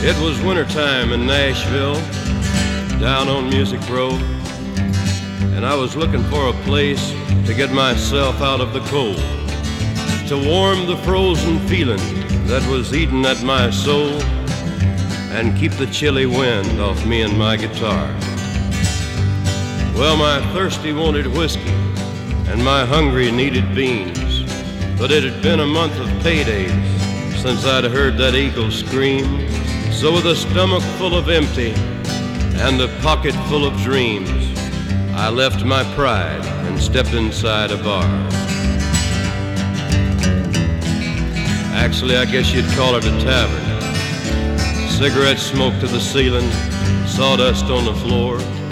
It was wintertime in Nashville, down on Music Row, and I was looking for a place to get myself out of the cold, to warm the frozen feeling that was eating at my soul, and keep the chilly wind off me and my guitar. Well, my thirsty wanted whiskey, and my hungry needed beans, but it had been a month of paydays since I'd heard that eagle scream. So with a stomach full of empty and a pocket full of dreams, I left my pride and stepped inside a bar. Actually, I guess you'd call it a tavern. Cigarette smoke to the ceiling, sawdust on the floor.